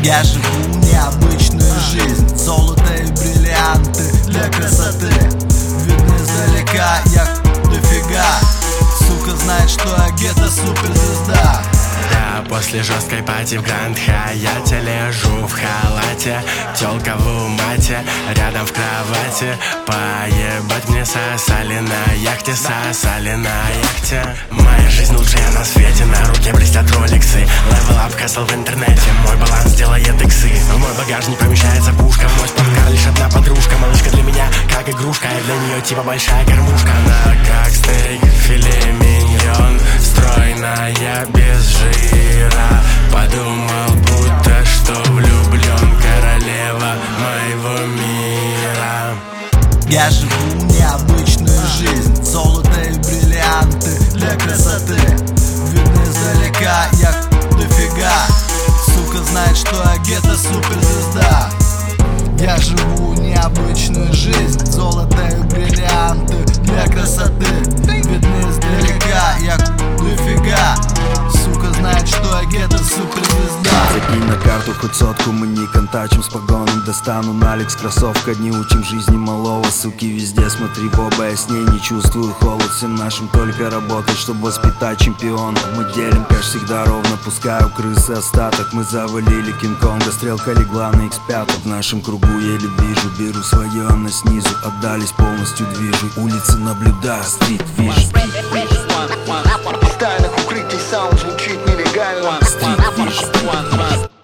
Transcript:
Я живу необычную жизнь, золото и бриллианты для красоты. Видно издалека, я дофига. Сука знает, что я где-то суперзвезда. Да, после жесткой пати в Гранд Хайате лежу в халате, тёлка в мате, рядом в кровати. Поебать мне сосали на яхте, сосали на яхте. Моя жизнь лучшая на свете, на руке блестят роликсы. Level up хасл в интернете, мой баланс делает иксы. В мой багажник помещается пушка, в мой спорткар лишь одна подружка. Малышка для меня как игрушка, и для нее типа большая кормушка. Она как стейк, филе миньон, стройная, без жира. Подумал, будто что влюблен, королева моего мира. Я живу необычную жизнь, золото и бриллианты для красоты. Видно издалека, я дофига. Сука знает, что я где-то суперзвезда. Я живу необычную жизнь, золото и бриллианты для красоты. Видно издалека, я дофига. Сука знает, что я где-то суперзвезда. Закинь на карту хоть сотку, мы не контачим с погоном. Достану на Алекс кроссовка, не учим жизни малого. Суки везде, смотри в оба, я с ней не чувствую холод. Всем нашим только работать, чтобы воспитать чемпиона. Мы делим кэш всегда ровно, пускаю крысы остаток. Мы завалили Кинг-Конга, стрелка легла на X5. В нашем кругу еле вижу, беру свое, она снизу. Отдались, полностью движу, улицы наблюдаю, стрит вижу. Из тайных укрытий саунд звучит нелегально. Стрит вижу.